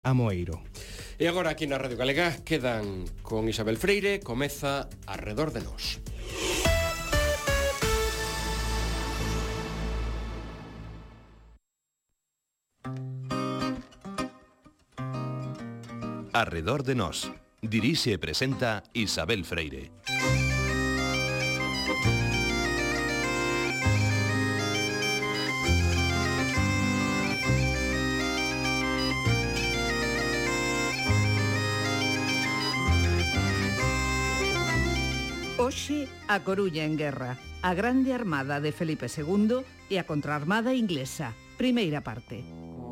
Amoeiro. E agora aquí na Radio Galega quedan con Isabel Freire, comeza Arredor de Nós. Arredor de Nós. Dirixe e presenta Isabel Freire. Hoxe, a Coruña en guerra, a grande armada de Felipe II e a contraarmada inglesa. Primeira parte.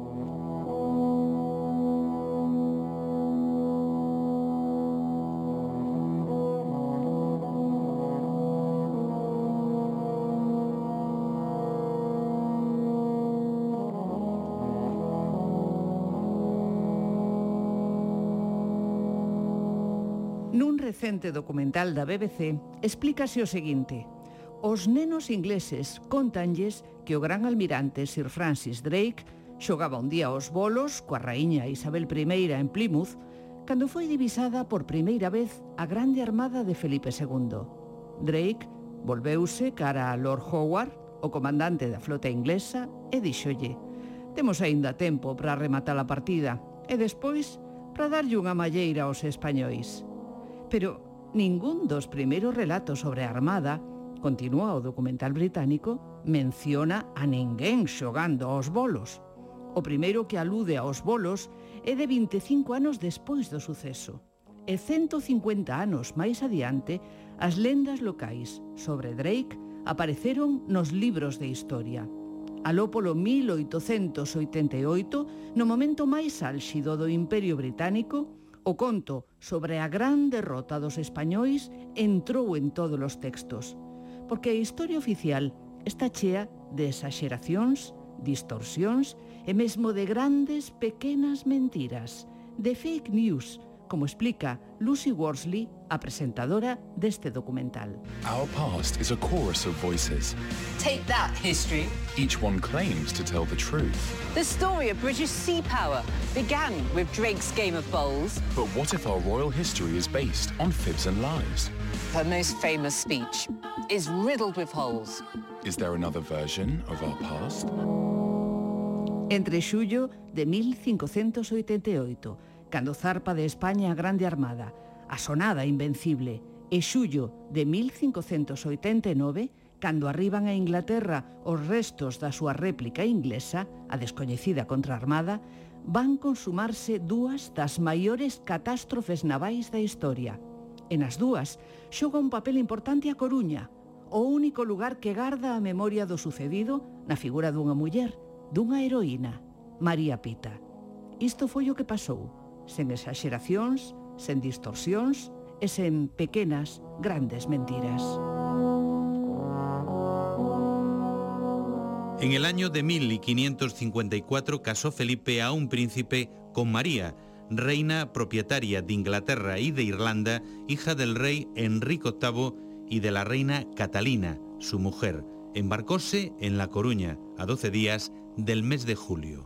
Nun recente documental da BBC explícase o seguinte: os nenos ingleses contanlles que o gran almirante Sir Francis Drake xogaba un día aos bolos coa raíña Isabel I en Plymouth cando foi divisada por primeira vez a grande armada de Felipe II. Drake volveuse cara a Lord Howard, o comandante da flota inglesa, e díxolle: temos aínda tempo para rematar a partida e despois para darlle unha malleira aos españois. Pero ningún dos primeiros relatos sobre a Armada, continúa o documental británico, menciona a ninguén xogando aos bolos. O primeiro que alude aos bolos é de 25 anos despois do suceso. E 150 anos máis adiante, as lendas locais sobre Drake apareceron nos libros de historia. Aló polo 1888, no momento máis álxido do Imperio Británico, o conto sobre a gran derrota dos españois entrou en todos os textos, porque a historia oficial está chea de exaxeracións, distorsións e mesmo de grandes pequenas mentiras, de fake news, como explica Lucy Worsley, a presentadora deste documental. Our past is a chorus of voices. Take that, history. Each one claims to tell the truth. The story of British sea power began with Drake's game of bowls. But what if our royal history is based on fibs and lies? Her most famous speech is riddled with holes. Is there another version of our past? Entre xullo de 1588, cando zarpa de España a grande armada, a sonada invencible, e xullo de 1589, cando arriban a Inglaterra os restos da súa réplica inglesa, a descoñecida contraarmada, van consumarse dúas das maiores catástrofes navais da historia. E nas dúas xoga un papel importante a Coruña, o único lugar que garda a memoria do sucedido na figura dunha muller, dunha heroína, María Pita. Isto foi o que pasou, sen exaxeracións, sen distorsións e sen pequenas, grandes mentiras. En el año de 1554 casó Felipe a un príncipe con María, reina propietaria de Inglaterra y de Irlanda, hija del rey Enrique VIII y de la reina Catalina, su mujer. Embarcóse en La Coruña a 12 días del mes de julio.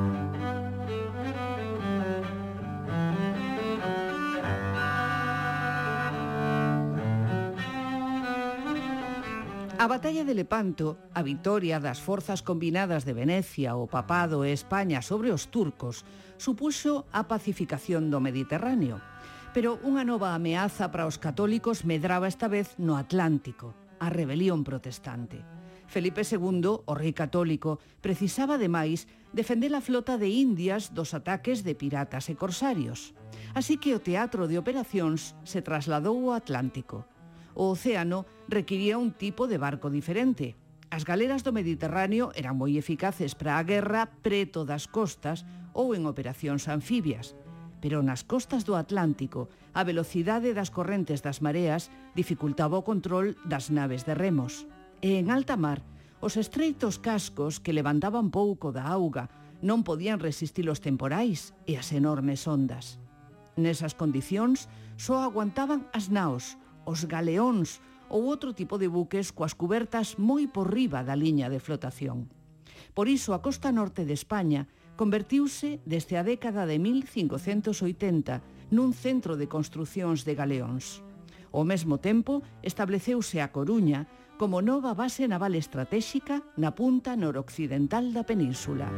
A batalla de Lepanto, a vitoria das forzas combinadas de Venecia, o Papado e España sobre os turcos, supuxo a pacificación do Mediterráneo. Pero unha nova ameaza para os católicos medraba esta vez no Atlántico, a rebelión protestante. Felipe II, o rei católico, precisaba ademais defender a flota de Indias dos ataques de piratas e corsarios. Así que o teatro de operacións se trasladou ao Atlántico. O océano requiría un tipo de barco diferente. As galeras do Mediterráneo eran moi eficaces para a guerra preto das costas ou en operacións anfibias. Pero nas costas do Atlántico, a velocidade das correntes das mareas dificultaba o control das naves de remos. E en alta mar, os estreitos cascos que levantaban pouco da auga non podían resistir os temporais e as enormes ondas. Nesas condicións, só aguantaban as naos, os galeóns ou outro tipo de buques coas cubertas moi por riba da liña de flotación. Por iso, a costa norte de España Convertiuse desde a década de 1580 nun centro de construcións de galeóns. Ao mesmo tempo, estableceuse a Coruña como nova base naval estratéxica na punta noroccidental da península.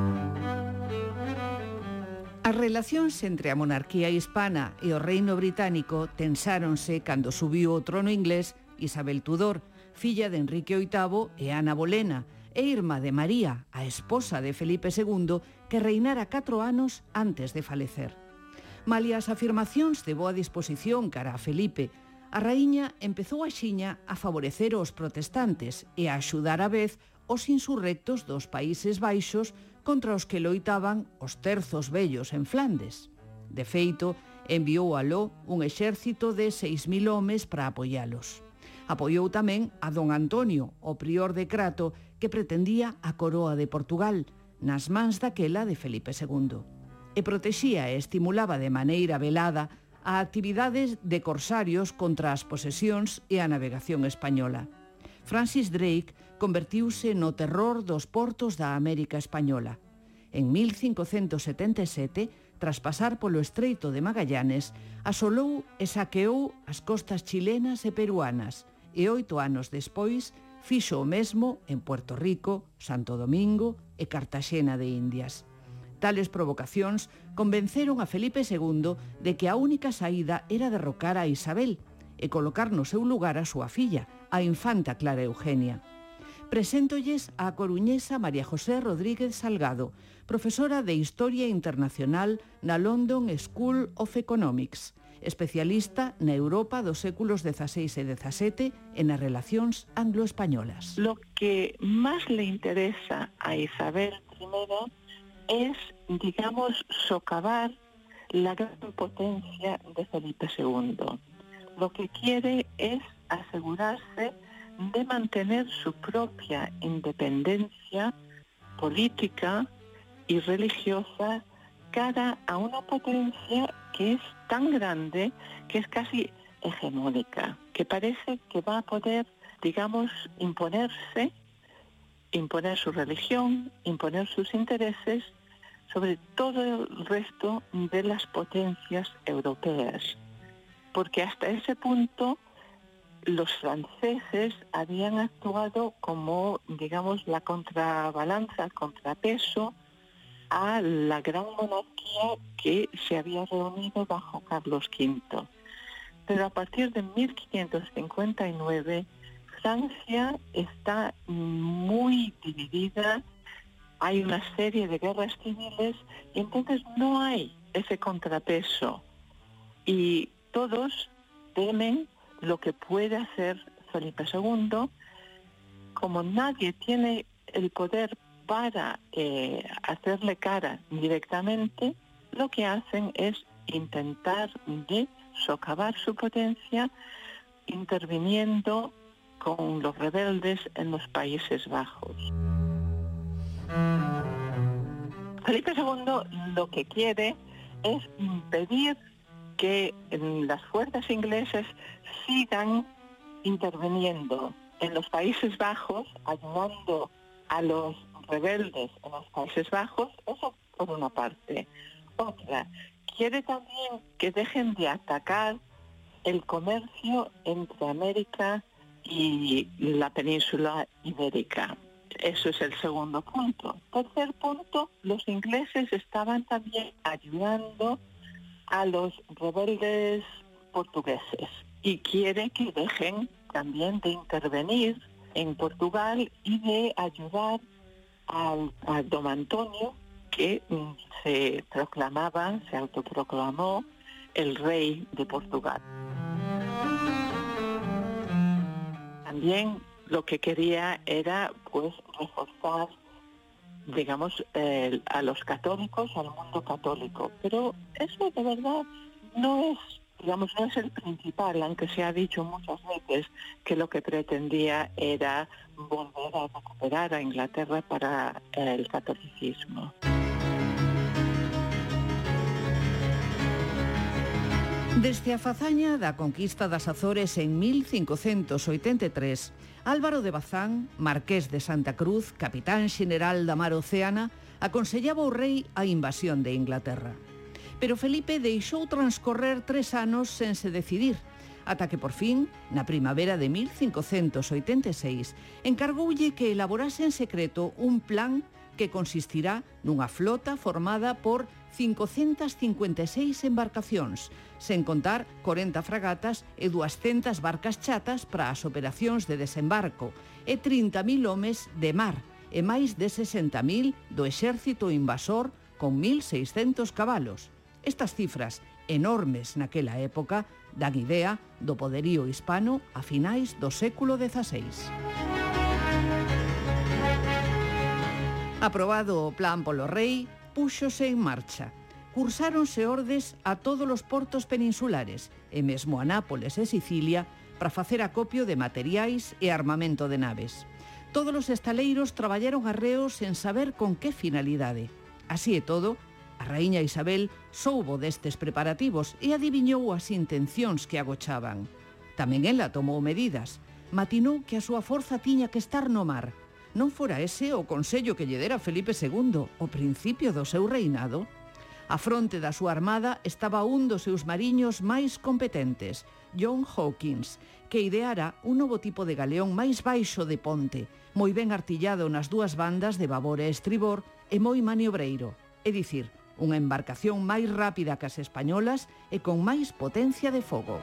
As relacións entre a monarquía hispana e o reino británico tensáronse cando subiu ao trono inglés Isabel Tudor, filla de Enrique VIII e Ana Bolena, e irmá de María, a esposa de Felipe II, que reinara 4 anos antes de falecer. Malia as afirmacións de boa disposición cara a Felipe, a raíña empezou axiña a favorecer os protestantes e a axudar a vez os insurrectos dos Países Baixos contra os que loitaban os terzos vellos en Flandes. De feito, enviou aló un exército de 6.000 homes para apoialos. Apoiou tamén a don Antonio, o prior de Crato, que pretendía a coroa de Portugal, nas mans daquela de Felipe II. E protexía e estimulaba de maneira velada a actividades de corsarios contra as posesións e a navegación española. Francis Drake convertiuse no terror dos portos da América Española. En 1577, tras pasar polo Estreito de Magallanes, asolou e saqueou as costas chilenas e peruanas, e 8 anos despois fixo o mesmo en Puerto Rico, Santo Domingo e Cartaxena de Indias. Tales provocacións convenceron a Felipe II de que a única saída era derrocar a Isabel e colocar no seu lugar a súa filla, a infanta Clara Eugenia. Preséntolles a coruñesa María José Rodríguez Salgado, profesora de Historia Internacional na London School of Economics, especialista na Europa dos séculos XVI e XVII e nas relacións anglo-españolas. Lo que más le interesa a Isabel I es, digamos, socavar la gran potencia de Felipe II. Lo que quiere es asegurarse de mantener su propia independencia política y religiosa cara a una potencia que es tan grande que es casi hegemónica, que parece que va a poder, digamos, imponer su religión, imponer sus intereses sobre todo el resto de las potencias europeas. Porque hasta ese punto los franceses habían actuado como, digamos, la contrabalanza, el contrapeso a la gran monarquía que se había reunido bajo Carlos V. Pero a partir de 1559, Francia está muy dividida, hay una serie de guerras civiles y entonces no hay ese contrapeso. Y todos temen lo que puede hacer Felipe II. Como nadie tiene el poder para hacerle cara directamente, lo que hacen es intentar de socavar su potencia interviniendo con los rebeldes en los Países Bajos. Felipe II lo que quiere es impedir que las fuerzas inglesas sigan interviniendo en los Países Bajos, ayudando a los rebeldes en los Países Bajos, eso por una parte. Otra, quiere también que dejen de atacar el comercio entre América y la península ibérica. Eso es el segundo punto. Tercer punto, los ingleses estaban también ayudando a los rebeldes portugueses y quiere que dejen también de intervenir en Portugal y de ayudar a don Antonio, que se autoproclamó el rey de Portugal. También lo que quería era pues reforzar, digamos, a los católicos, al mundo católico. Pero eso de verdad no es, digamos, no es el principal, aunque se ha dicho muchas veces que lo que pretendía era volver a recuperar a Inglaterra para el catolicismo. Desde a fazaña da conquista das Azores en 1583, Álvaro de Bazán, marqués de Santa Cruz, capitán xeneral da Mar Océana, Aconsellaba o rei a invasión de Inglaterra. Pero Felipe deixou transcorrer 3 anos sen se decidir, ata que por fin, na primavera de 1586, encargoulle que elaborase en secreto un plan que consistirá nunha flota formada por 556 embarcacións, sen contar 40 fragatas e 200 barcas chatas para as operacións de desembarco, e 30.000 homes de mar, e máis de 60.000 do exército invasor con 1.600 cabalos. Estas cifras, enormes naquela época, dan idea do poderío hispano a finais do século XVI. Aprobado o plan polo rei, púxose en marcha. Cursáronse ordes a todos os portos peninsulares e mesmo a Nápoles e Sicilia para facer acopio de materiais e armamento de naves. Todos os estaleiros traballaron arreos sen saber con que finalidade. Así e todo, a raíña Isabel soubo destes preparativos e adiviñou as intencións que agochaban. Tamén ela tomou medidas. Matinou que a súa forza tiña que estar no mar. Non fora ese o consello que lle dera Felipe II, o principio do seu reinado? A fronte da súa armada estaba un dos seus mariños máis competentes, John Hawkins, que ideara un novo tipo de galeón máis baixo de ponte, moi ben artillado nas dúas bandas de babor e estribor e moi maniobreiro, é dicir, unha embarcación máis rápida que as españolas e con máis potencia de fogo.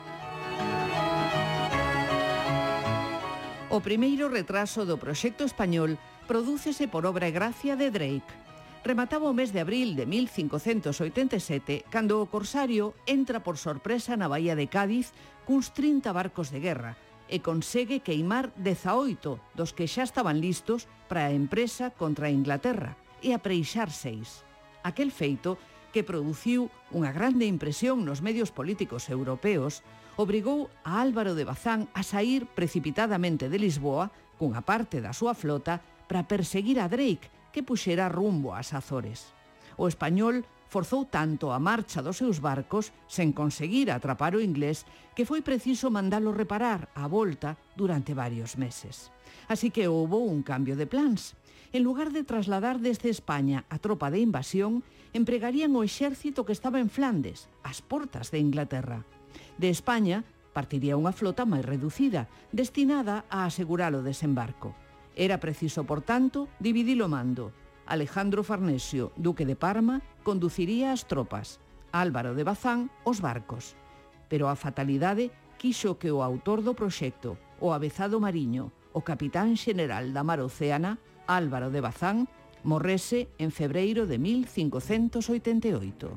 O primeiro retraso do proxecto español prodúcese por obra e gracia de Drake. Remataba o mes de abril de 1587, cando o corsario entra por sorpresa na bahía de Cádiz cuns 30 barcos de guerra e consegue queimar 18 dos que xa estaban listos para a empresa contra a Inglaterra e apreixar 6. Aquel feito, que produciu unha grande impresión nos medios políticos europeos, obrigou a Álvaro de Bazán a saír precipitadamente de Lisboa cunha parte da súa flota para perseguir a Drake, que puxera rumbo ás Azores. O español forzou tanto a marcha dos seus barcos sen conseguir atrapar o inglés que foi preciso mandalo reparar á volta durante varios meses. Así que houbo un cambio de plans. En lugar de trasladar desde España a tropa de invasión, empregarían o exército que estaba en Flandes, ás portas de Inglaterra. De España partiría unha flota máis reducida, destinada a asegurar o desembarco. Era preciso, por tanto, dividir o mando. Alejandro Farnesio, duque de Parma, conduciría as tropas, Álvaro de Bazán os barcos. Pero a fatalidade quixo que o autor do proxecto, o avezado mariño, o capitán xeneral da Mar Océana, Álvaro de Bazán, morrese en febreiro de 1588.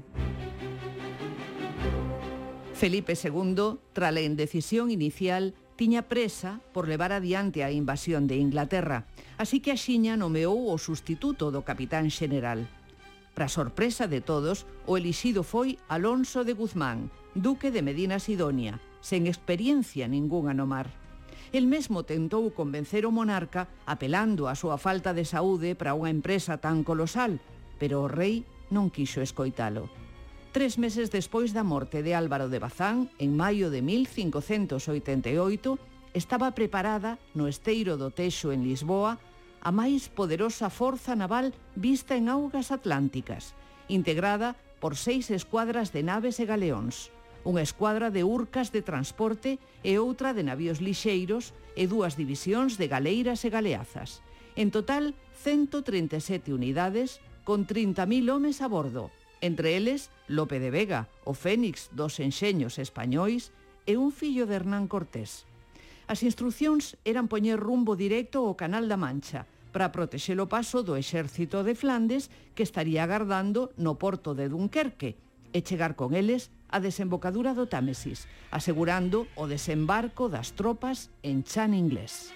Felipe II, tras a indecisión inicial, tiña presa por levar adiante a invasión de Inglaterra, así que axiña nomeou o sustituto do capitán xeneral. Para sorpresa de todos, o elixido foi Alonso de Guzmán, duque de Medina Sidonia, sen experiencia ningunha no mar. El mesmo tentou convencer o monarca apelando á súa falta de saúde para unha empresa tan colosal, pero o rei non quixo escoitalo. 3 meses despois da morte de Álvaro de Bazán, en maio de 1588, estaba preparada no esteiro do Texo en Lisboa a máis poderosa forza naval vista en augas atlánticas, integrada por 6 escuadras de naves e galeóns, unha escuadra de urcas de transporte e outra de navíos lixeiros e 2 divisións de galeiras e galeazas. En total, 137 unidades con 30.000 homes a bordo, entre eles Lope de Vega, o Fénix dos enxeños españois e un fillo de Hernán Cortés. As instruccións eran poñer rumbo directo ao Canal da Mancha para protexer o paso do exército de Flandes que estaría agardando no porto de Dunquerque e chegar con eles a desembocadura do Támesis, asegurando o desembarco das tropas en chan inglés.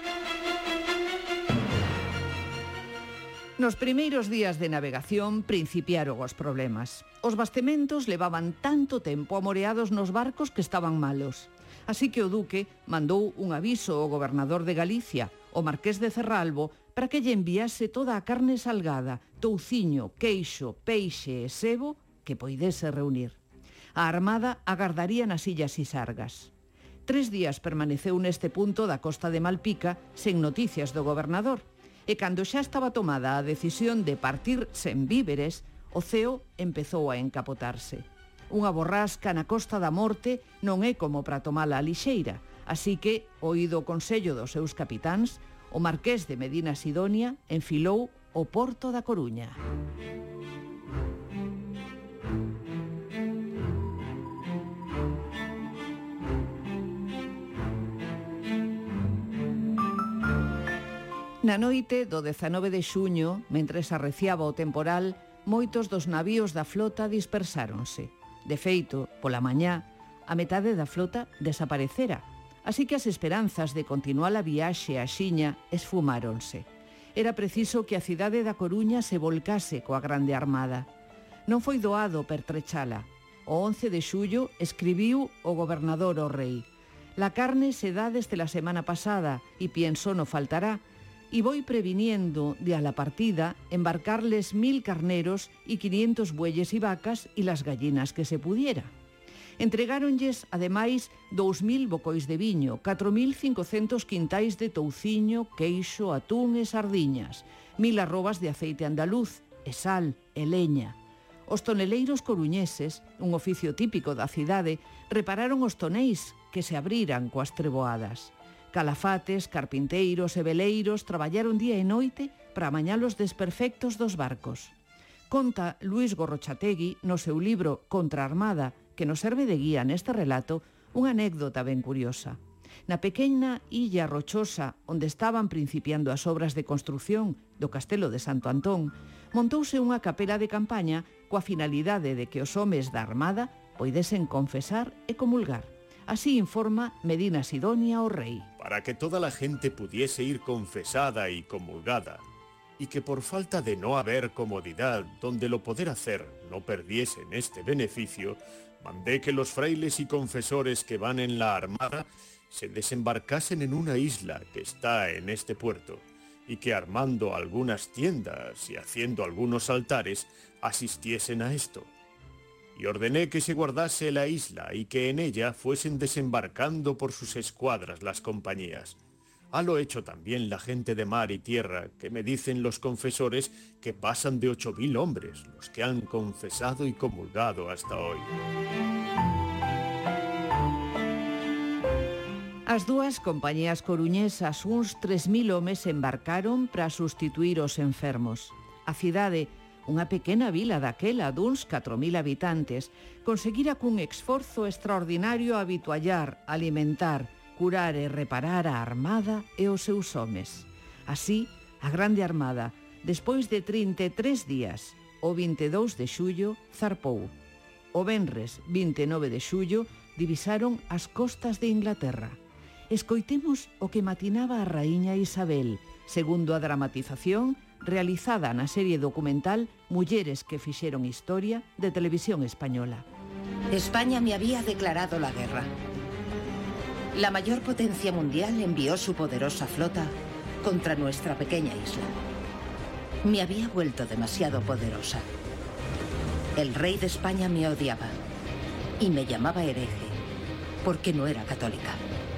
Nos primeiros días de navegación principiaron os problemas. Os bastementos levaban tanto tempo amoreados nos barcos que estaban malos. Así que o duque mandou un aviso ao gobernador de Galicia, o marqués de Cerralbo, para que lle enviase toda a carne salgada, touciño, queixo, peixe e sebo que poidese reunir. A armada agardaría nas illas Isargas. 3 días permaneceu neste punto da costa de Malpica sen noticias do gobernador, E cando xa estaba tomada a decisión de partir sen víveres, o ceo empezou a encapotarse. Unha borrasca na Costa da Morte non é como para tomala a lixeira, así que, oído o consello dos seus capitáns, o marqués de Medina Sidonia enfilou o porto da Coruña. Na noite do 19 de xuño, mentres arreciaba o temporal, moitos dos navíos da flota dispersáronse. De feito, pola mañá, a metade da flota desaparecera, así que as esperanzas de continuar a viaxe a Xiña esfumáronse. Era preciso que a cidade da Coruña se volcase coa grande armada. Non foi doado pertrechala. O 11 de xullo escribiu o gobernador ao rei: «La carne se dá desde la semana pasada y pienso no faltará, y voy previniendo de a la partida embarcarles 1000 carneros y 500 bueyes y vacas y las gallinas que se pudiera». Entregáronlles, ademais, 2000 bocois de viño, 4500 quintais de touciño, queixo, atún e sardiñas, 1000 arrobas de aceite andaluz, e sal, e leña. Os toneleiros coruñeses, un oficio típico da cidade, repararon os toneis que se abriran coas treboadas. Calafates, carpinteiros e veleiros traballaron día e noite para amañar os desperfectos dos barcos. Conta Luis Gorrochategui no seu libro Contra a Armada, que nos serve de guía neste relato, unha anécdota ben curiosa. Na pequena illa rochosa onde estaban principiando as obras de construción do castelo de Santo Antón, montouse unha capela de campaña coa finalidade de que os homes da Armada poidesen confesar e comulgar. Así informa Medina Sidonia ao rei. Para que toda la gente pudiese ir confesada y comulgada, y que por falta de no haber comodidad donde lo poder hacer no perdiesen este beneficio, mandé que los frailes y confesores que van en la armada se desembarcasen en una isla que está en este puerto, y que armando algunas tiendas y haciendo algunos altares, asistiesen a esto. Y ordené que se guardase la isla y que en ella fuesen desembarcando por sus escuadras las compañías. Halo hecho también la gente de mar y tierra, que me dicen los confesores que pasan de 8000 hombres, los que han confesado y comulgado hasta hoy. As dúas compañías coruñesas, uns 3000 homes embarcaron para sustituir os enfermos. A cidade, unha pequena vila daquela duns 4000 habitantes, conseguira cun esforzo extraordinario habituallar, alimentar, curar e reparar a armada e os seus homes. Así, a grande armada, despois de 33 días, o 22 de xullo, zarpou. O venres 29 de xullo, divisaron as costas de Inglaterra. Escoitemos o que matinaba a raíña Isabel, segundo a dramatización realizada na serie documental Mulleres que fixeron historia de Televisión Española. España me había declarado la guerra. La mayor potencia mundial envió su poderosa flota contra nuestra pequeña isla. Me había vuelto demasiado poderosa. El rey de España me odiaba y me llamaba hereje porque no era católica.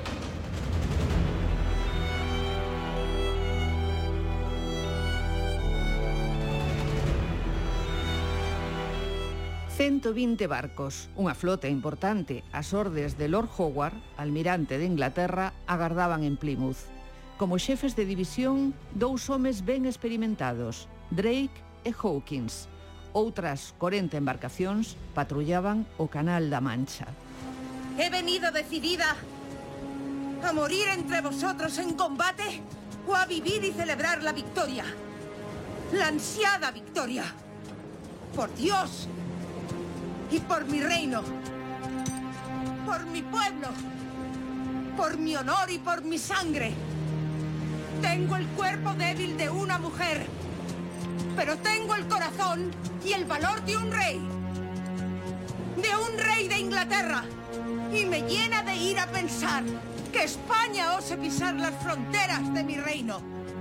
120 barcos, unha flota importante, ás ordes de Lord Howard, almirante de Inglaterra, agardaban en Plymouth. Como xefes de división, 2 homes ben experimentados, Drake e Hawkins. Outras 40 embarcacións patrullaban o Canal da Mancha. He venido decidida a morir entre vosotros en combate o a vivir y celebrar la victoria. La ansiada victoria. Por Dios y por mi reino. Por mi pueblo. Por mi honor y por mi sangre. Tengo el cuerpo débil de una mujer, pero tengo el corazón y el valor de un rey. De un rey de Inglaterra. Y me llena de ira pensar que España ose pisar las fronteras de mi reino.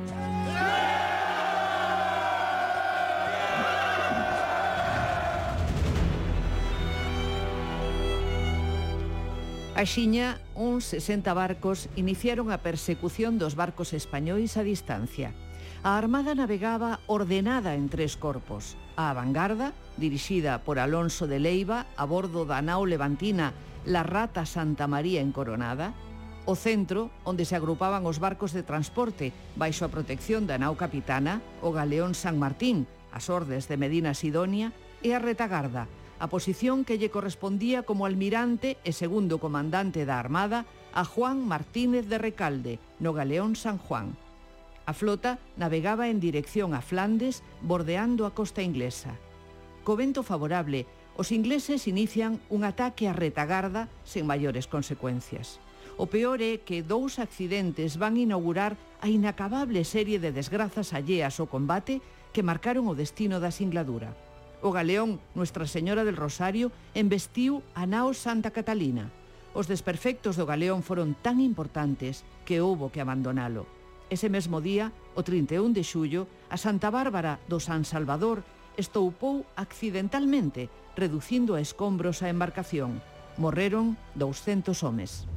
Axiña, uns 60 barcos iniciaron a persecución dos barcos españois a distancia. A Armada navegaba ordenada en 3 corpos. A avangarda, dirixida por Alonso de Leiva a bordo da nao levantina La Rata Santa María en Coronada. O centro, onde se agrupaban os barcos de transporte baixo a protección da nao capitana, o galeón San Martín, as ordes de Medina Sidonia, e a retagarda, a posición que lle correspondía como almirante e segundo comandante da Armada a Juan Martínez de Recalde, no galeón San Juan. A flota navegaba en dirección a Flandes, bordeando a costa inglesa. Co vento favorable, os ingleses inician un ataque á retagarda sen maiores consecuencias. O peor é que 2 accidentes van inaugurar a inacabable serie de desgrazas alleas ao combate que marcaron o destino da singladura. O galeón Nuestra Señora del Rosario embestiu a nao Santa Catalina. Os desperfectos do galeón foron tan importantes que houbo que abandonalo. Ese mesmo día, o 31 de xullo, a Santa Bárbara do San Salvador estoupou accidentalmente, reducindo a escombros a embarcación. Morreron 200 homes.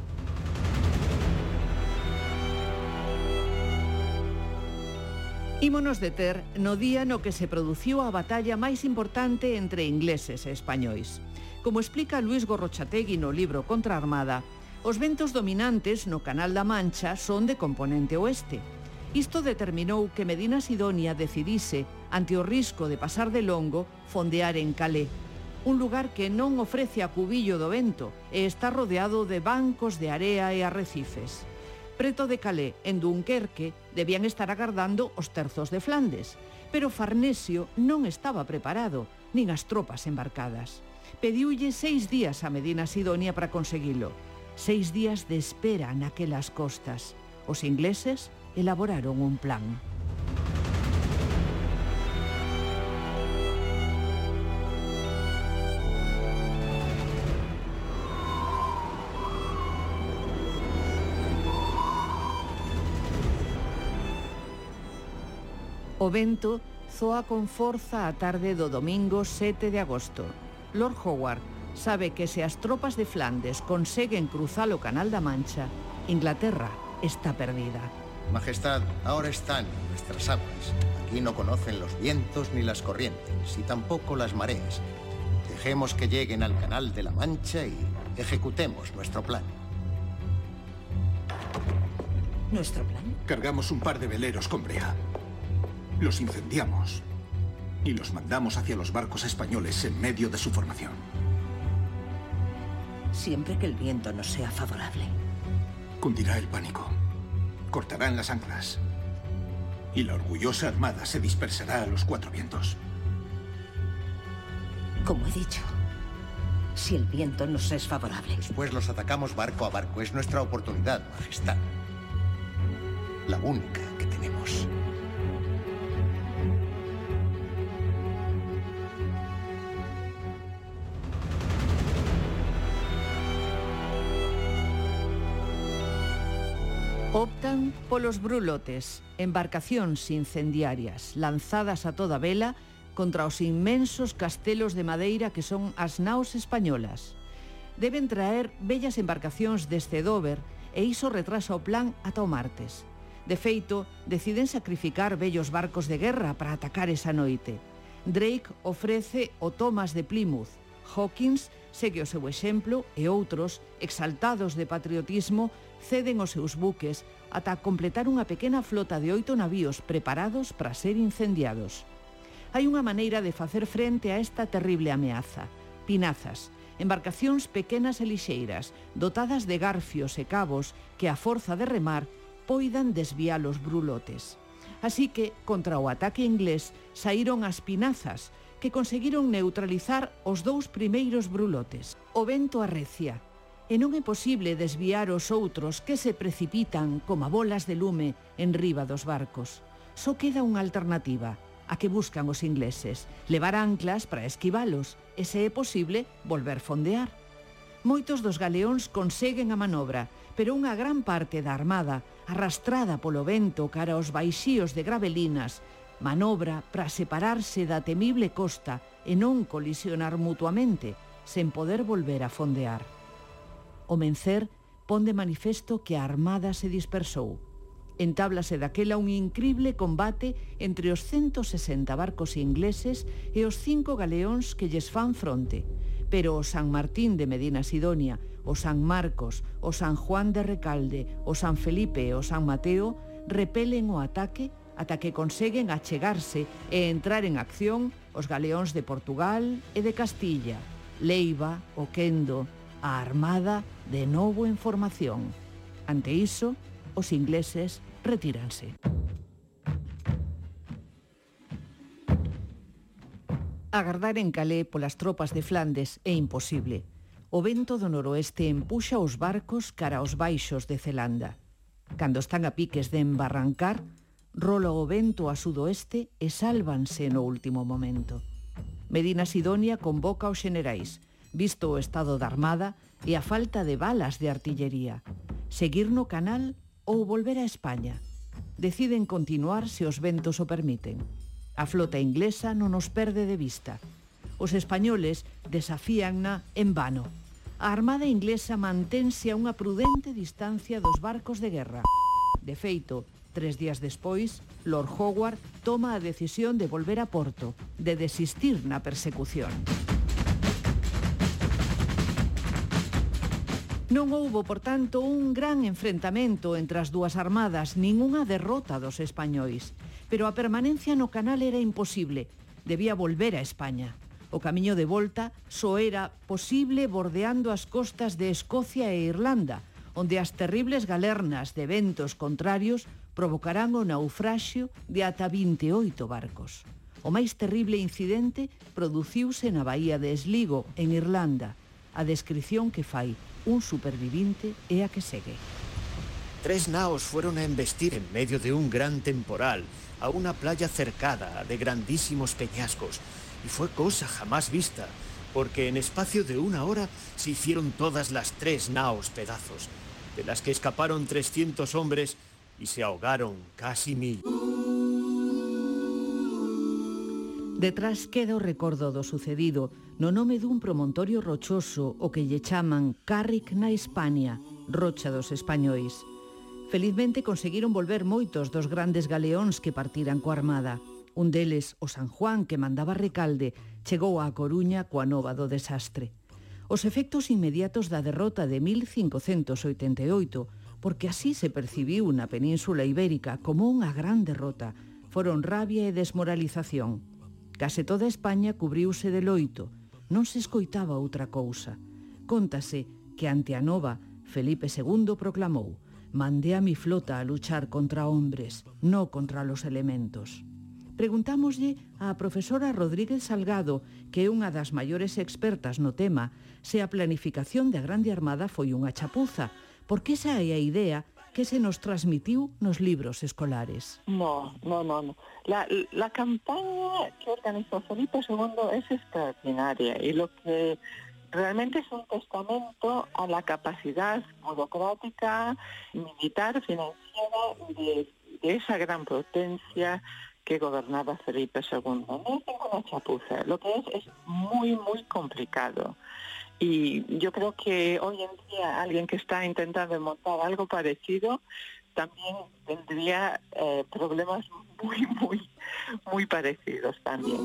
Ímonos deter no día no que se produciu a batalla máis importante entre ingleses e españois. Como explica Luis Gorrochategui no libro Contra a Armada, os ventos dominantes no Canal da Mancha son de componente oeste. Isto determinou que Medina Sidonia decidise, ante o risco de pasar de longo, fondear en Calais, un lugar que non ofrece acubillo do vento e está rodeado de bancos de area e arrecifes. Preto de Calais, en Dunquerque, debían estar agardando os terzos de Flandes, pero Farnesio non estaba preparado, nin as tropas embarcadas. Pediulle 6 días a Medina Sidonia para conseguilo. 6 días de espera naquelas costas. Os ingleses elaboraron un plan. O vento zoa con forza a tarde do domingo 7 de agosto. Lord Howard sabe que se as tropas de Flandes conseguen cruzar o Canal da Mancha, Inglaterra está perdida. Majestad, ahora están en nuestras aguas. Aquí no conocen los vientos ni las corrientes, y tampoco las mareas. Dejemos que lleguen al Canal de la Mancha y ejecutemos nuestro plan. ¿Nuestro plan? Cargamos un par de veleros con brea. Los incendiamos y los mandamos hacia los barcos españoles en medio de su formación. Siempre que el viento nos sea favorable. Cundirá el pánico. Cortarán las anclas. Y la orgullosa armada se dispersará a los 4 vientos. Como he dicho, si el viento nos es favorable. Después los atacamos barco a barco. Es nuestra oportunidad, Majestad. La única que tenemos. Optan polos brulotes, embarcacións incendiarias lanzadas a toda vela contra os inmensos castelos de madeira que son as naos españolas. Deben traer bellas embarcacións desde Dover e iso retrasa o plan ata o martes. De feito, deciden sacrificar bellos barcos de guerra para atacar esa noite. Drake ofrece o Thomas de Plymouth. Hawkins segue o seu exemplo e outros, exaltados de patriotismo, ceden os seus buques ata completar unha pequena flota de 8 navíos preparados para ser incendiados. Hai unha maneira de facer frente a esta terrible ameaza. Pinazas, embarcacións pequenas e lixeiras, dotadas de garfios e cabos que a forza de remar poidan desviar os brulotes. Así que, contra o ataque inglés, saíron as pinazas, que conseguiron neutralizar os 2 primeiros brulotes. O vento arrecia, e non é posible desviar os outros que se precipitan como bolas de lume en riba dos barcos. Só queda unha alternativa, a que buscan os ingleses, levar anclas para esquivalos e, se é posible, volver fondear. Moitos dos galeóns conseguen a manobra, pero unha gran parte da armada, arrastrada polo vento cara aos baixíos de Gravelinas, manobra para separarse da temible costa e non colisionar mutuamente, sen poder volver a fondear. O mencer pon de manifesto que a armada se dispersou. Entáblase daquela un incrible combate entre os 160 barcos ingleses e os 5 galeóns que lles fan fronte. Pero o San Martín de Medina Sidonia, o San Marcos, o San Juan de Recalde, o San Felipe e o San Mateo repelen o ataque ata que conseguen achegarse e entrar en acción os galeóns de Portugal e de Castilla, Leiva, Oquendo, a Armada de novo en formación. Ante iso, os ingleses retíranse. Agardar en Calais polas tropas de Flandes é imposible. O vento do noroeste empuxa os barcos cara aos baixos de Zelanda. Cando están a piques de embarrancar, rola o vento a sudoeste e sálvanse no último momento. Medina Sidonia convoca aos xenerais, visto o estado da armada e a falta de balas de artillería. Seguir no canal ou volver a España. Deciden continuar se os ventos o permiten. A flota inglesa non os perde de vista. Os españoles desafíanna en vano. A armada inglesa mantense a unha prudente distancia dos barcos de guerra. De feito, 3 días despois, Lord Howard toma a decisión de volver a Porto, de desistir na persecución. Non houbo, por tanto, un gran enfrentamento entre as dúas armadas, nin unha derrota dos españois. Pero a permanencia no canal era imposible. Debía volver a España. O camiño de volta só era posible bordeando as costas de Escocia e Irlanda, onde as terribles galernas de ventos contrarios provocarán o naufraxio de ata 28 barcos. O máis terrible incidente produciuse na Baía de Sligo, en Irlanda. A descripción que fai un supervivinte é a que segue. 3 naos fueron a embestir en medio de un gran temporal a una playa cercada de grandísimos peñascos, y fue cosa jamás vista, porque en espacio de 1 hora se hicieron todas las 3 naos pedazos, de las que escaparon 300 hombres y se ahogaron casi 1000. Detrás queda o recordo do sucedido no nome dun promontorio rochoso o que lle chaman Carrick na Hispania, Rocha dos Españois. Felizmente conseguiron volver moitos dos grandes galeóns que partiran coa armada. Un deles, o San Juan, que mandaba Recalde, chegou á Coruña coa nova do desastre. Os efectos inmediatos da derrota de 1588, porque así se percibiu na Península Ibérica como unha gran derrota, foron rabia e desmoralización. Case toda España cubriuse de loito, non se escoitaba outra cousa. Cóntase que ante a nova, Felipe II proclamou: «Mandé a mi flota a luchar contra hombres, no contra los elementos». Preguntámoslle á profesora Rodríguez Salgado, que é unha das maiores expertas no tema, se a planificación da Grande Armada foi unha chapuza, porque esa é a idea que se nos transmitiu nos libros escolares. No. La campaña que organizó Felipe II es extraordinaria y lo que realmente es un testamento a la capacidad burocrática, militar, financiera de esa gran potencia que gobernaba Felipe II. No es ninguna chapuza, lo que es muy, muy complicado. Y yo creo que hoy en día alguien que está intentando montar algo parecido también tendría problemas muy parecidos también.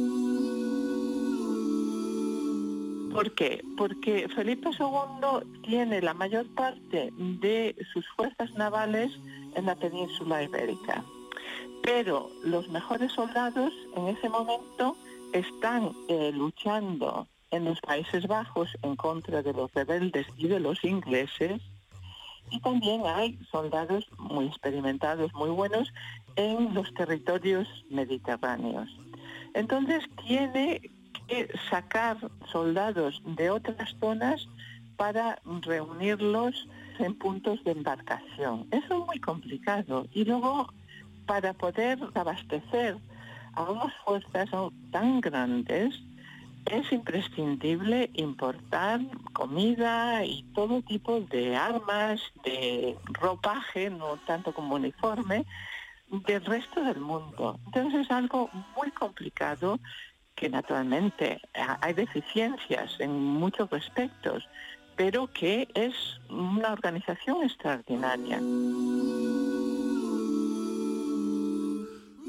¿Por qué? Porque Felipe II tiene la mayor parte de sus fuerzas navales en la península ibérica. Pero los mejores soldados en ese momento están luchando en los Países Bajos en contra de los rebeldes y de los ingleses, y también hay soldados muy experimentados, muy buenos, en los territorios mediterráneos. Entonces tiene que sacar soldados de otras zonas para reunirlos en puntos de embarcación. Eso es muy complicado. Y luego, para poder abastecer a unas fuerzas tan grandes, es imprescindible importar comida y todo tipo de armas, de ropaje, no tanto como uniforme, del resto del mundo. Entonces es algo muy complicado, que naturalmente hay deficiencias en muchos aspectos, pero que es una organización extraordinaria.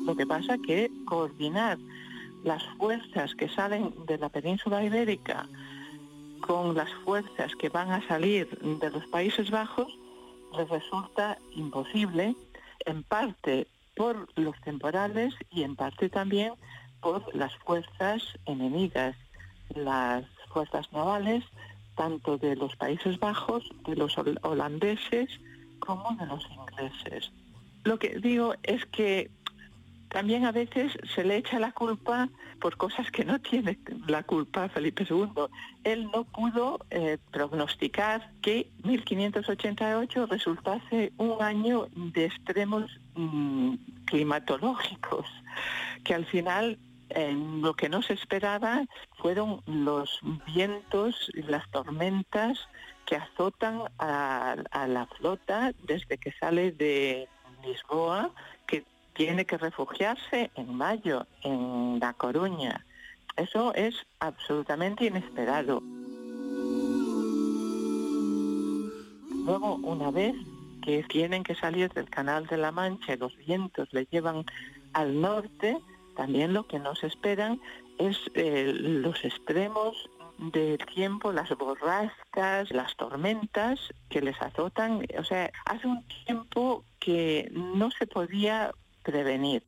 Lo que pasa que coordinar las fuerzas que salen de la península ibérica con las fuerzas que van a salir de los Países Bajos les resulta imposible, en parte por los temporales y en parte también por las fuerzas enemigas, las fuerzas navales, tanto de los Países Bajos, de los holandeses, como de los ingleses. Lo que digo es que también a veces se le echa la culpa por cosas que no tiene la culpa Felipe II. Él no pudo prognosticar que 1588 resultase un año de extremos climatológicos, que al final lo que no se esperaba fueron los vientos y las tormentas que azotan a la flota desde que sale de Lisboa, que tiene que refugiarse en mayo en La Coruña. Eso es absolutamente inesperado. Luego, una vez que tienen que salir del Canal de la Mancha, los vientos le llevan al norte, también lo que nos esperan es los extremos del tiempo, las borrascas, las tormentas que les azotan. O sea, hace un tiempo que no se podía prevenir.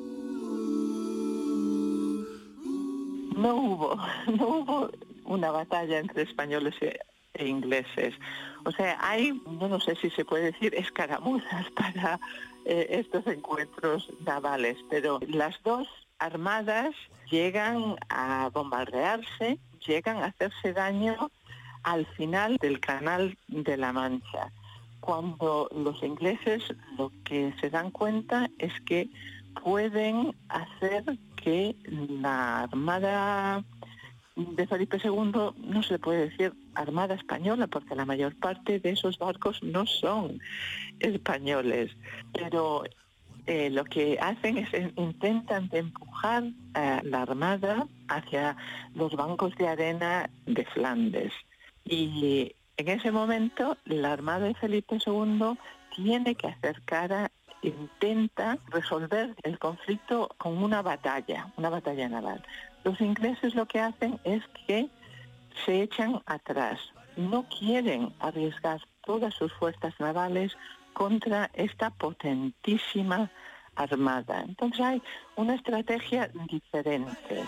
No hubo una batalla entre españoles e ingleses. O sea, hay, no sé si se puede decir, escaramuzas para estos encuentros navales, pero las dos armadas llegan a bombardearse, llegan a hacerse daño al final del Canal de la Mancha, cuando los ingleses lo que se dan cuenta es que pueden hacer que la armada de Felipe II, no se le puede decir armada española, porque la mayor parte de esos barcos no son españoles, pero lo que hacen es intentan empujar a la armada hacia los bancos de arena de Flandes. Y en ese momento la armada de Felipe II tiene que hacer cara, intenta resolver el conflicto con una batalla naval. Los ingleses lo que hacen es que se echan atrás, no quieren arriesgar todas sus fuerzas navales contra esta potentísima armada. Entonces hay una estrategia diferente.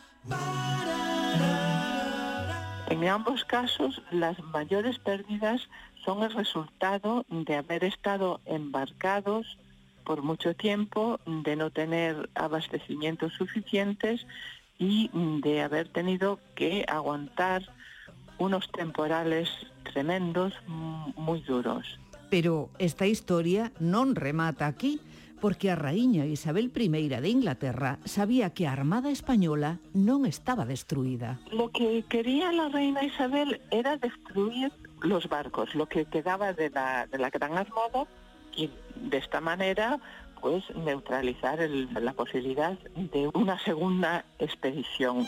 En ambos casos, las mayores pérdidas son el resultado de haber estado embarcados por mucho tiempo, de no tener abastecimientos suficientes y de haber tenido que aguantar unos temporales tremendos, muy duros. Pero esta historia non remata aquí, porque a raíña Isabel I de Inglaterra sabía que a Armada Española non estaba destruída. Lo que quería la reina Isabel era destruir los barcos, lo que quedaba de la Gran Armada, y de esta manera pues neutralizar la posibilidad de una segunda expedición.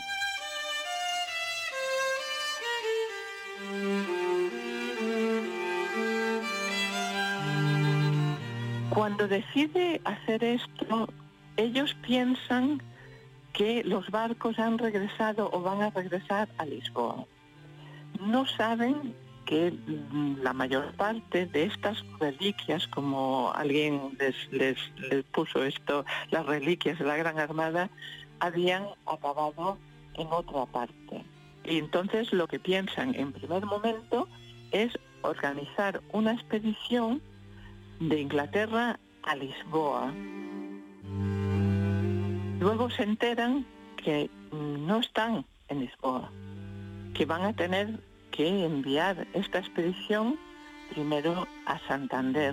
Cuando decide hacer esto, ellos piensan que los barcos han regresado o van a regresar a Lisboa. No saben que la mayor parte de estas reliquias, como alguien les puso esto, las reliquias de la Gran Armada, habían acabado en otra parte. Y entonces lo que piensan en primer momento es organizar una expedición de Inglaterra a Lisboa. Luego se enteran que no están en Lisboa, que van a tener que enviar esta expedición primero a Santander.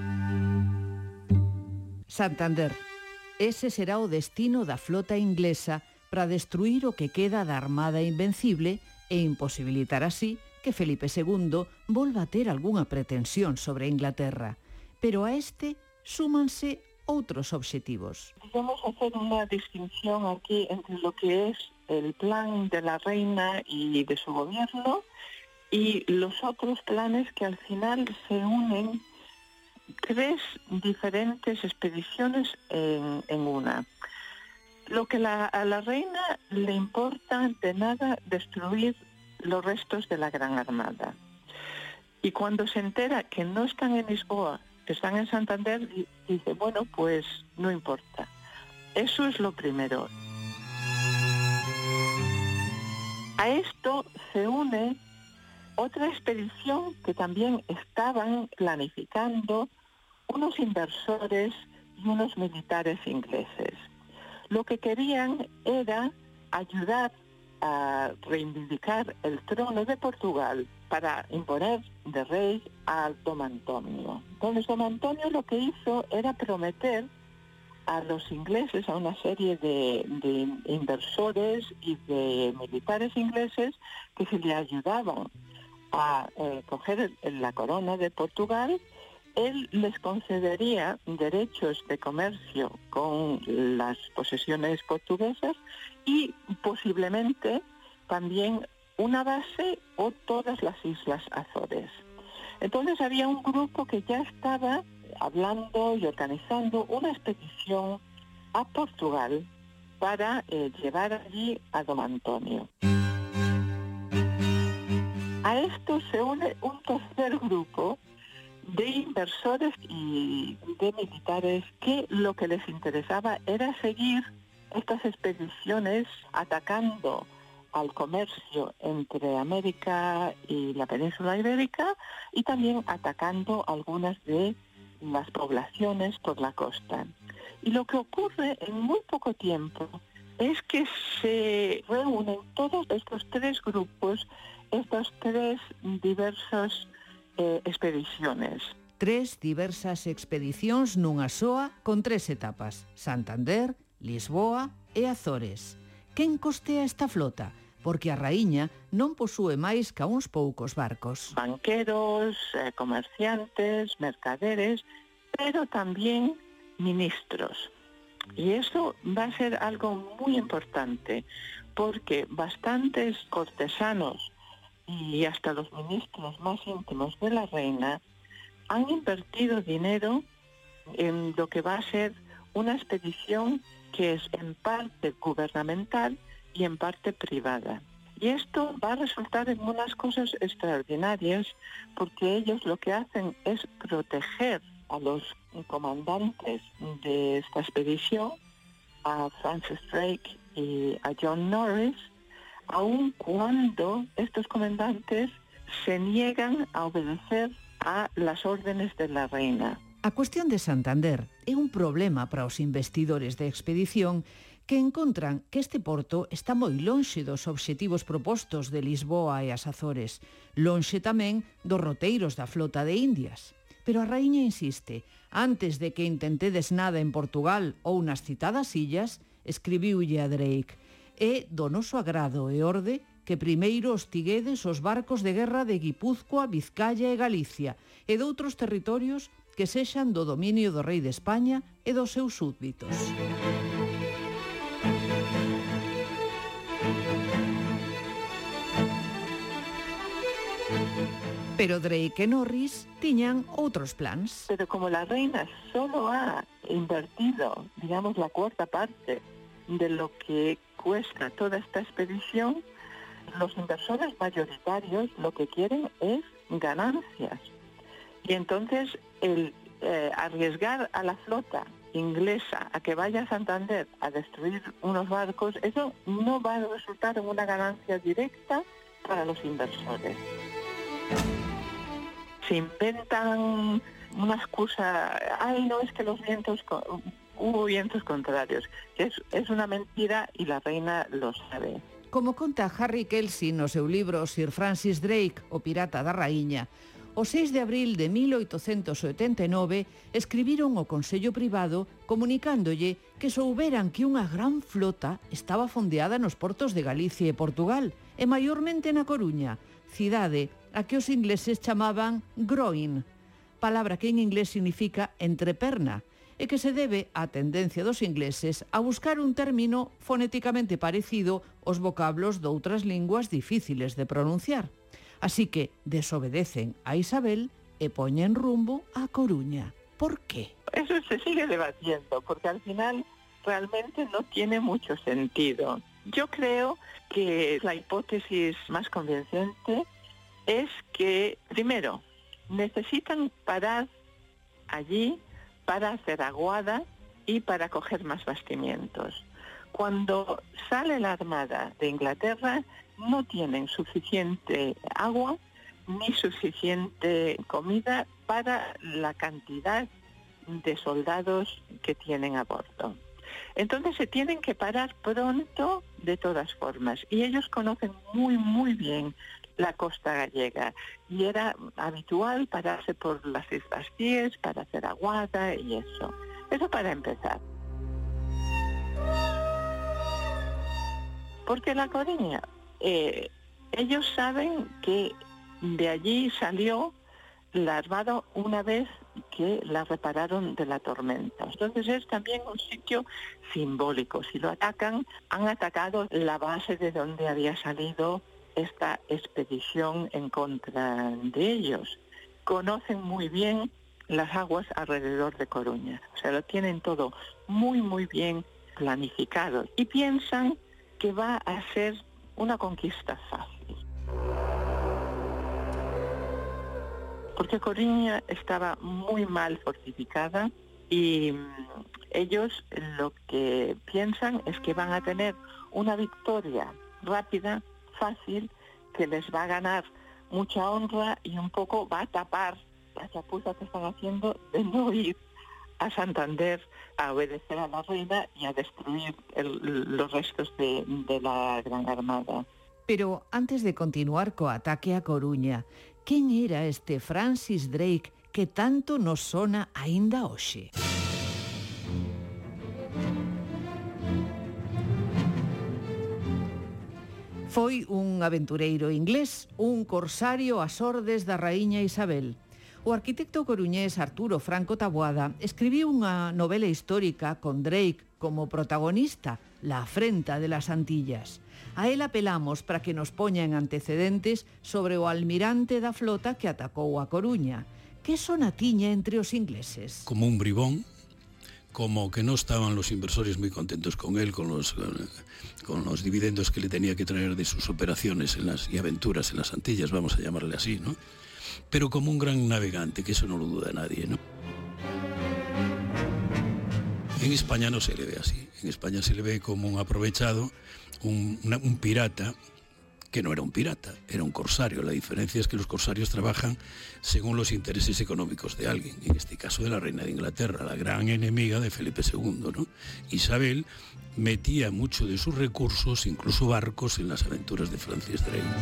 Santander. Ese será o destino da flota inglesa para destruir o que queda da Armada Invencible e imposibilitar así que Felipe II volva a ter algunha pretensión sobre Inglaterra. Pero a este súmanse outros obxectivos. Vamos a hacer una distinción aquí entre lo que es el plan de la reina y de su gobierno y los otros planes que al final se unen 3 diferentes expediciones en una. Lo que a la reina le importa de nada destruir los restos de la Gran Armada. Y cuando se entera que no están en Lisboa, que están en Santander, dice, bueno, pues no importa. Eso es lo primero. A esto se une otra expedición que también estaban planificando unos inversores y unos militares ingleses. Lo que querían era ayudar a reivindicar el trono de Portugal para imponer de rey a Dom Antonio. Entonces, Dom Antonio lo que hizo era prometer a los ingleses, a una serie de inversores y de militares ingleses, que si le ayudaban a coger la corona de Portugal, él les concedería derechos de comercio con las posesiones portuguesas y posiblemente también una base o todas las Islas Azores. Entonces había un grupo que ya estaba hablando y organizando una expedición a Portugal para llevar allí a Dom Antonio. A esto se une un tercer grupo de inversores y de militares que lo que les interesaba era seguir estas expediciones atacando al comercio entre América y la península ibérica y también atacando algunas de las poblaciones por la costa. Y lo que ocurre en muy poco tiempo es que se reúnen todos estos 3 grupos, estos 3 diversos expediciones. 3 diversas expedicións nunha soa con 3 etapas: Santander, Lisboa e Azores. Quen costea esta flota? Porque a raíña non posúe máis ca uns poucos barcos. Banqueros, comerciantes, mercaderes, pero tamén ministros. Y eso va a ser algo muy importante, porque bastantes cortesanos y hasta los ministros más íntimos de la reina han invertido dinero en lo que va a ser una expedición que es en parte gubernamental y en parte privada. Y esto va a resultar en unas cosas extraordinarias, porque ellos lo que hacen es proteger a los comandantes de esta expedición, a Francis Drake y a John Norris, aun cuando estos comandantes se niegan a obedecer a las órdenes de la reina. A cuestión de Santander é un problema para os investidores de expedición que encontran que este porto está moi lonxe dos obxectivos propostos de Lisboa e as Azores, lonxe tamén dos roteiros da flota de Indias. Pero a raíña insiste, antes de que intentedes nada en Portugal ou nas citadas illas, escribiulle a Drake: é do noso agrado e orde que primeiro hostiguedes os barcos de guerra de Guipúzcoa, Vizcaya e Galicia e de outros territorios que sexan do dominio do rei de España e dos seus súbditos. Pero Drake e Norris tiñan outros plans. Pero como la reina solo ha invertido, digamos, la cuarta parte de lo que cuesta toda esta expedición, los inversores mayoritarios lo que quieren es ganancias. Y entonces el arriesgar a la flota inglesa a que vaya a Santander a destruir unos barcos, eso no va a resultar en una ganancia directa para los inversores. Se inventan una excusa, no, es que hubo vientos contrarios. Es una mentira y la reina lo sabe. Como conta Harry Kelsey no seu libro Sir Francis Drake, o pirata da raíña, o 6 de abril de 1889 escribiron o Consello Privado comunicándolle que souberan que unha gran flota estaba fondeada nos portos de Galicia e Portugal, e maiormente na Coruña, cidade a que os ingleses chamaban groin, palabra que en inglés significa entreperna, e que se debe á tendencia dos ingleses a buscar un término fonéticamente parecido aos vocablos doutras linguas difíciles de pronunciar. Así que desobedecen a Isabel e poñen rumbo a Coruña. ¿Por qué? Eso se sigue debatiendo, porque al final realmente no tiene mucho sentido. Yo creo que la hipótesis más convincente es que, primero, necesitan parar allí para hacer aguada y para coger más bastimientos. Cuando sale la Armada de Inglaterra, no tienen suficiente agua ni suficiente comida para la cantidad de soldados que tienen a bordo. Entonces se tienen que parar pronto de todas formas, y ellos conocen muy bien la costa gallega, y era habitual pararse por las Islas Cíes para hacer aguada y eso. Eso para empezar. Porque La Coruña, ellos saben que de allí salió la Armada una vez que la repararon de la tormenta. Entonces es también un sitio simbólico. Si lo atacan, han atacado la base de donde había salido esta expedición en contra de ellos. Conocen muy bien las aguas alrededor de Coruña. O sea, lo tienen todo muy bien planificado. Y piensan que va a ser una conquista fácil. Porque Coruña estaba muy mal fortificada y ellos lo que piensan es que van a tener una victoria rápida, fácil, que les va a ganar mucha honra y un poco va a tapar la chapuza que están haciendo de no ir a Santander a obedecer a la reina y a destruir los restos de la Gran Armada. Pero antes de continuar co ataque a Coruña, quen era este Francis Drake que tanto nos sona aínda hoxe? Foi un aventureiro inglés, un corsario ás ordes da raíña Isabel. O arquitecto coruñés Arturo Franco Taboada escribiu unha novela histórica con Drake como protagonista, La afrenta de las Antillas. A él apelamos para que nos poña en antecedentes sobre o almirante da flota que atacou a Coruña. Que sona tiña entre os ingleses? Como un bribón, como que no estaban los inversores muy contentos con él, con los dividendos que le tenía que traer de sus operaciones y aventuras en las Antillas, vamos a llamarle así, ¿no? Pero como un gran navegante, que eso no lo duda nadie, ¿no? En España no se le ve así. En España se le ve como un aprovechado, un pirata, que no era un pirata, era un corsario. La diferencia es que los corsarios trabajan según los intereses económicos de alguien, en este caso de la reina de Inglaterra, la gran enemiga de Felipe II, ¿no? Isabel metía mucho de sus recursos, incluso barcos, en las aventuras de Francis Drake.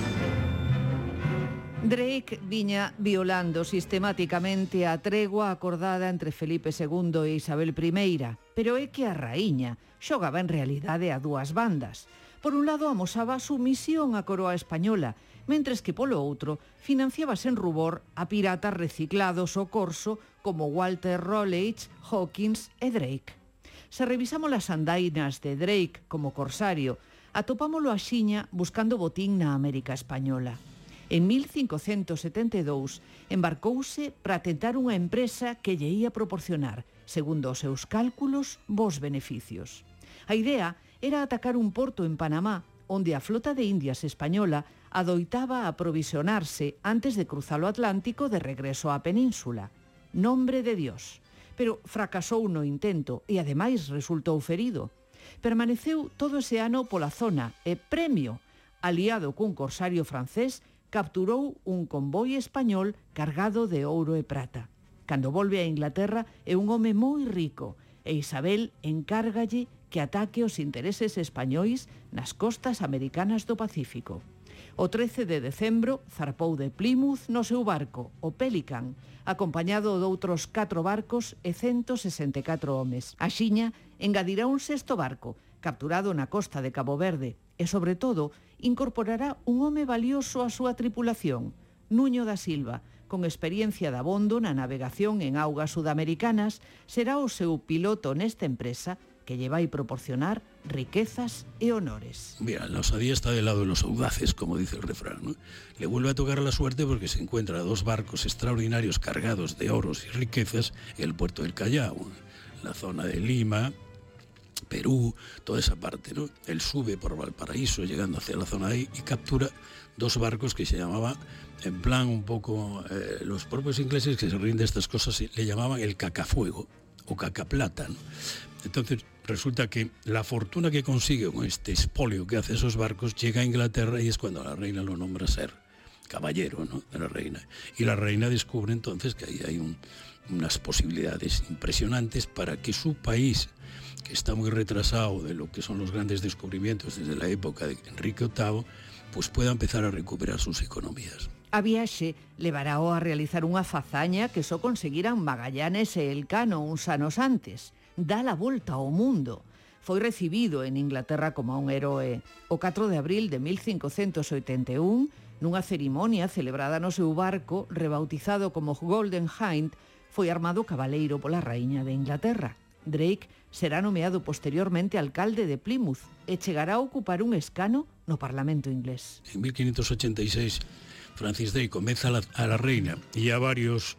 Drake viña violando sistemáticamente a tregua acordada entre Felipe II e Isabel I, pero é que a raíña xogaba en realidade a dúas bandas. Por un lado amosaba a sumisión á coroa española, mentres que polo outro financiaba sen rubor a piratas reciclados ao corso como Walter Raleigh, Hawkins e Drake. Se revisamos as andainas de Drake como corsario, atopámolo axiña buscando botín na América española. En 1572 embarcouse para tentar unha empresa que lle ia proporcionar, segundo os seus cálculos, bons beneficios. A idea era atacar un porto en Panamá, onde a flota de Indias española adoitaba a aprovisionarse antes de cruzar o Atlántico de regreso á península. Nombre de Dios. Pero fracasou no intento e, ademais, resultou ferido. Permaneceu todo ese ano pola zona e Premio, aliado cun corsario francés, capturou un convoi español cargado de ouro e prata. Cando volve a Inglaterra é un home moi rico e Isabel encárgalle que ataque os intereses españois nas costas americanas do Pacífico. O 13 de decembro zarpou de Plymouth no seu barco, o Pelican, acompañado de outros 4 barcos e 164 homes. Axiña engadirá un sexto barco, capturado na costa de Cabo Verde, e, sobre todo, incorporará un home valioso á súa tripulación, Nuño da Silva, con experiencia de abondo na navegación en augas sudamericanas, será o seu piloto nesta empresa que lle vai proporcionar riquezas e honores. Mira, la osadía está del lado de los audaces, como dice el refrán, ¿no? Le vuelve a tocar la suerte porque se encuentra 2 barcos extraordinarios cargados de oros y riquezas en el puerto del Callao, la zona de Lima, Perú, toda esa parte, ¿no? Él sube por Valparaíso, llegando hacia la zona de ahí, y captura 2 barcos que se llamaban, en plan un poco, los propios ingleses que se ríen de estas cosas le llamaban el cacafuego o cacaplata, ¿no? Entonces resulta que la fortuna que consigue con este expolio que hace esos barcos llega a Inglaterra y es cuando la reina lo nombra ser caballero, ¿no?, de la reina. Y la reina descubre entonces que ahí hay unas posibilidades impresionantes para que su país, que está muy retrasado de lo que son los grandes descubrimientos desde la época de Enrique VIII, pues pueda empezar a recuperar sus economías. A viaxe levarao a realizar unha fazaña que só conseguiran Magallanes e Elcano uns anos antes, dá a volta ao mundo. Foi recibido en Inglaterra como un heroe. O 4 de abril de 1581, nunha cerimonia celebrada no seu barco, rebautizado como Golden Hind, foi armado cabaleiro pola raíña de Inglaterra. Drake será nomeado posteriormente alcalde de Plymouth e chegará a ocupar un escano no Parlamento inglés. En 1586, Francis Drake convence a la reina y a varios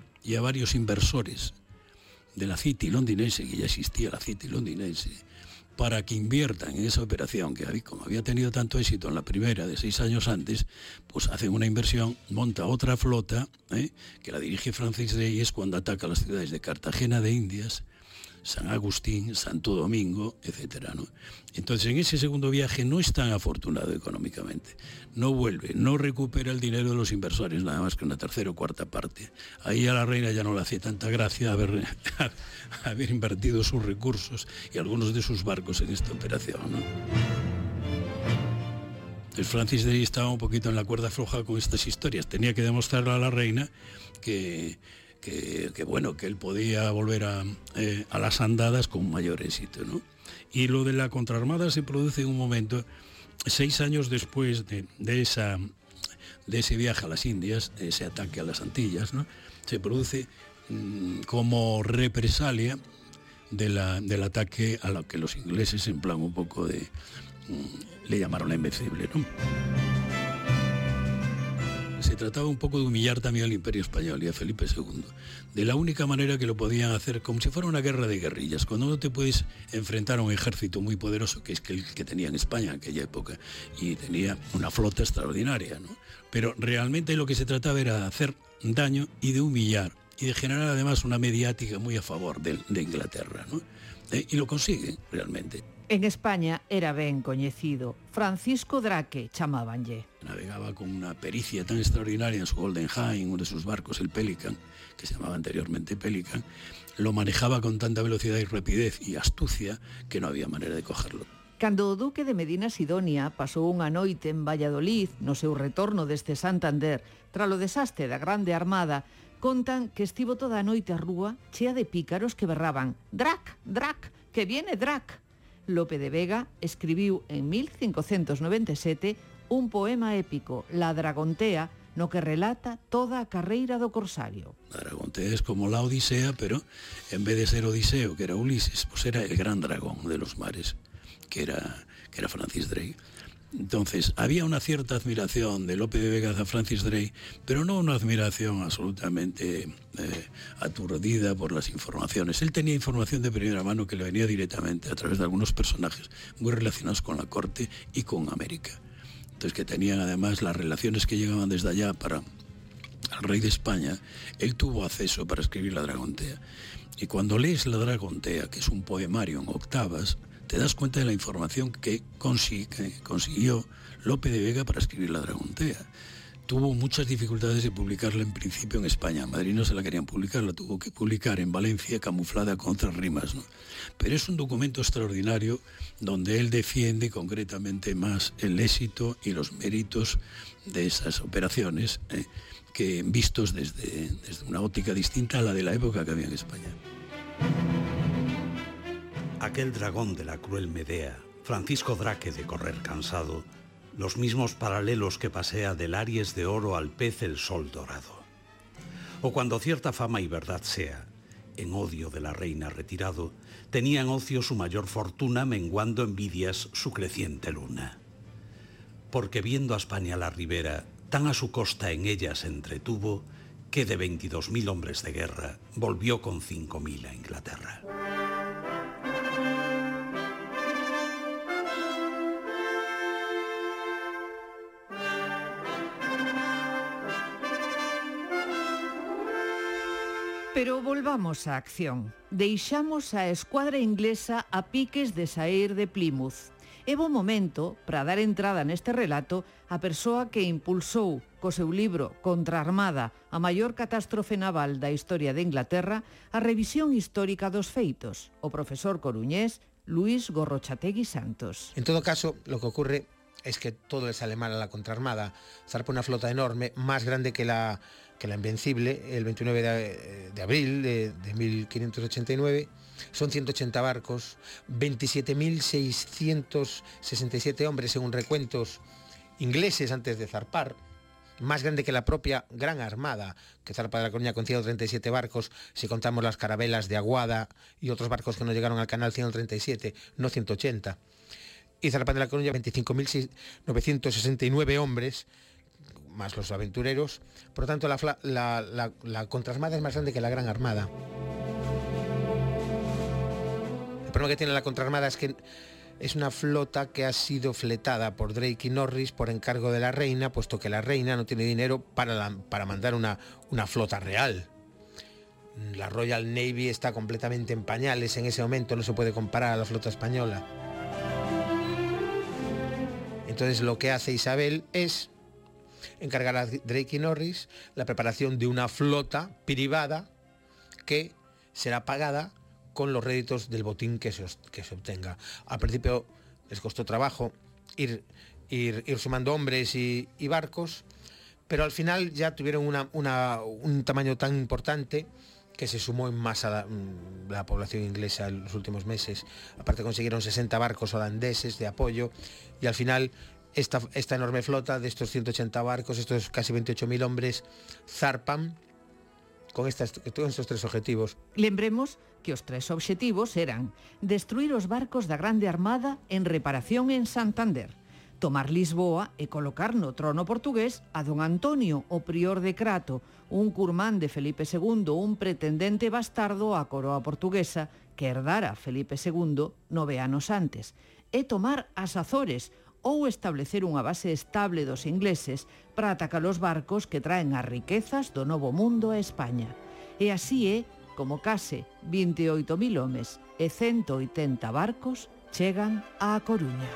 inversores de la City londinense, que ya existía la City londinense, para que inviertan en esa operación que, como había tenido tanto éxito en la primera de 6 años antes, pues hacen una inversión, monta otra flota, que la dirige Francis Drake, y es cuando ataca las ciudades de Cartagena de Indias, San Agustín, Santo Domingo, etcétera, ¿no? Entonces, en ese segundo viaje no es tan afortunado económicamente. No vuelve, no recupera el dinero de los inversores, nada más que una 3ª o 4ª parte. Ahí a la reina ya no le hace tanta gracia haber invertido sus recursos y algunos de sus barcos en esta operación, ¿no? El Francis Drake estaba un poquito en la cuerda floja con estas historias. Tenía que demostrarle a la reina que él podía volver a las andadas con mayor éxito, ¿no? Y lo de la contraarmada se produce en un momento, 6 años después de ese viaje a las Indias, ese ataque a las Antillas, ¿no? Se produce como represalia del ataque a lo que los ingleses, en plan un poco le llamaron la Invencible, ¿no? Se trataba un poco de humillar también al Imperio Español y a Felipe II, de la única manera que lo podían hacer, como si fuera una guerra de guerrillas, cuando no te puedes enfrentar a un ejército muy poderoso, que es el que tenía en España en aquella época, y tenía una flota extraordinaria, ¿no? Pero realmente lo que se trataba era de hacer daño y de humillar, y de generar además una mediática muy a favor de Inglaterra, ¿no? Y lo consigue realmente. En España era ben coñecido. Francisco Drake chamábanlle. Navegaba con una pericia tan extraordinaria en su Golden Hind, uno de sus barcos, el Pelican, que se llamaba anteriormente Pelican, lo manejaba con tanta velocidad y rapidez y astucia que no había manera de cogerlo. Cando o duque de Medina Sidonia pasou unha noite en Valladolid, no seu retorno desde Santander, tras o desastre da Grande Armada, contan que estivo toda a noite a rúa chea de pícaros que berraban «Drac, Drac, que viene Drac». Lope de Vega escribiu en 1597 un poema épico, La Dragontea, no que relata toda a carreira do corsario. La Dragontea es como la Odisea, pero en vez de ser Odiseo, que era Ulises, pues era el gran dragón de los mares, que era Francis Drake. Entonces, había una cierta admiración de Lope de Vega a Francis Drake, pero no una admiración absolutamente aturdida por las informaciones. Él tenía información de primera mano que le venía directamente a través de algunos personajes muy relacionados con la corte y con América. Entonces, que tenían además las relaciones que llegaban desde allá para el rey de España. Él tuvo acceso para escribir La Dragontea. Y cuando lees La Dragontea, que es un poemario en octavas, te das cuenta de la información que consiguió Lope de Vega para escribir La Dragontea. Tuvo muchas dificultades de publicarla en principio en España. En Madrid no se la querían publicar, la tuvo que publicar en Valencia camuflada con otras rimas, ¿no? Pero es un documento extraordinario donde él defiende concretamente más el éxito y los méritos de esas operaciones, que vistos desde una óptica distinta a la de la época que había en España. Aquel dragón de la cruel Medea, Francisco Drake de correr cansado, los mismos paralelos que pasea del Aries de oro al pez el sol dorado. O cuando cierta fama y verdad sea, en odio de la reina retirado, tenía en ocio su mayor fortuna, menguando envidias su creciente luna. Porque viendo a España la ribera, tan a su costa en ella se entretuvo, que de 22.000 hombres de guerra volvió con 5.000 a Inglaterra. Pero volvamos á acción. Deixamos a escuadra inglesa a piques de saír de Plymouth. É bo momento para dar entrada neste relato a persoa que impulsou co seu libro Contra a Armada, a maior catástrofe naval da historia de Inglaterra, a revisión histórica dos feitos, o profesor coruñés Luis Gorrochategui Santos. En todo caso, lo que ocurre es que todo le sale mal a la contraarmada. Zarpa una flota enorme, más grande que la Invencible, el 29 de abril de 1589. Son 180 barcos, 27.667 hombres según recuentos ingleses antes de zarpar. Más grande que la propia Gran Armada, que zarpa de La Coruña con 137 barcos, si contamos las carabelas de Aguada y otros barcos que no llegaron al canal, 137, no 180. Y zarpan de La Coruña 25.969 hombres, más los aventureros. Por lo tanto, la contraarmada es más grande que la Gran Armada. El problema que tiene la contraarmada es que es una flota que ha sido fletada por Drake y Norris por encargo de la reina, puesto que la reina no tiene dinero para mandar una flota real. La Royal Navy está completamente en pañales en ese momento, no se puede comparar a la flota española. Entonces lo que hace Isabel es encargar a Drake y Norris la preparación de una flota privada que será pagada con los réditos del botín que se obtenga. Al principio les costó trabajo ir sumando hombres y barcos, pero al final ya tuvieron un tamaño tan importante que se sumó en masa la población inglesa en los últimos meses. Aparte consiguieron 60 barcos holandeses de apoyo y al final esta enorme flota de estos 180 barcos, estos casi 28.000 hombres, zarpan con estos tres objetivos. Lembremos que os tres obxectivos eran destruir os barcos da Grande Armada en reparación en Santander, tomar Lisboa e colocar no trono portugués a don Antonio, o prior de Crato, un curmán de Felipe II, un pretendente bastardo á coroa portuguesa que herdara Felipe II 9 anos antes, e tomar as Azores, ou establecer unha base estable dos ingleses para atacar os barcos que traen as riquezas do Novo Mundo a España. E así é como case 28.000 homes e 180 barcos chegan á Coruña.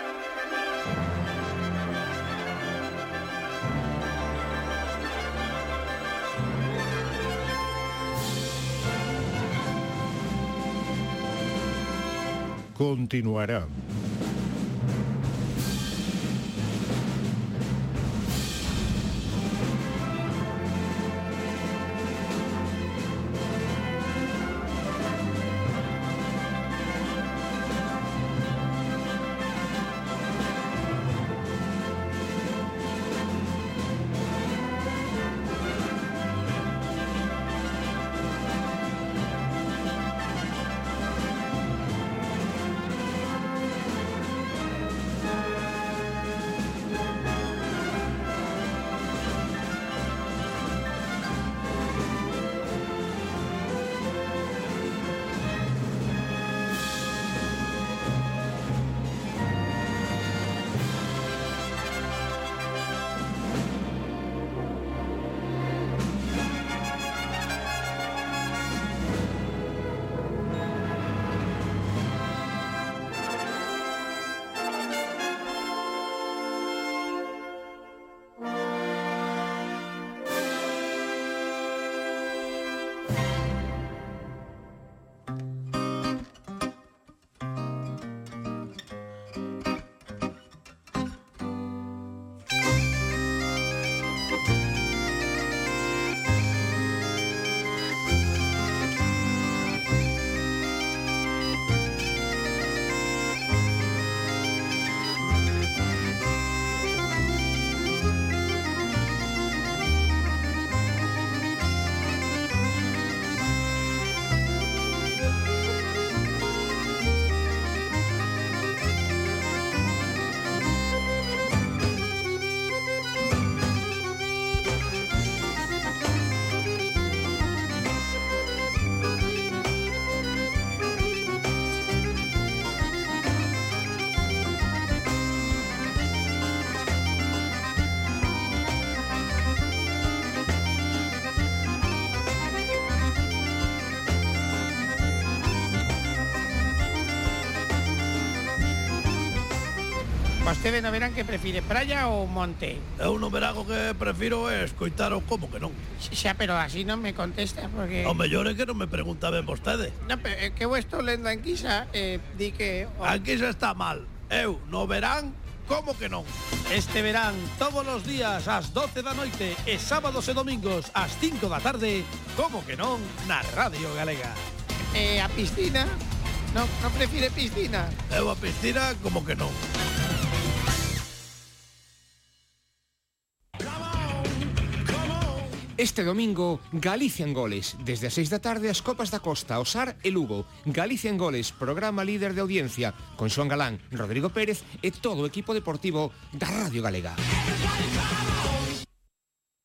Continuará. vostede no verán que prefire praia ou monte? Eu no verán o que prefiro é escoitar o como que non. Xa, pero así non me contesta porque... O mellor é que non me pregunta ben vostede. No, pero é que eu estou lendo a enquisa di que... A enquisa está mal. Eu no verán como que non. Este verán, todos os días ás 12 da noite e sábados e domingos ás 5 da tarde, como que non, na Radio Galega. A piscina? Non prefire piscina? Eu a piscina como que non. Este domingo, Galicia en Goles. Desde as 6 da tarde, as Copas da Costa, o Sar e Lugo. Galicia en Goles, programa líder de audiencia, con Xoán Galán, Rodrigo Pérez e todo o equipo deportivo da Radio Galega.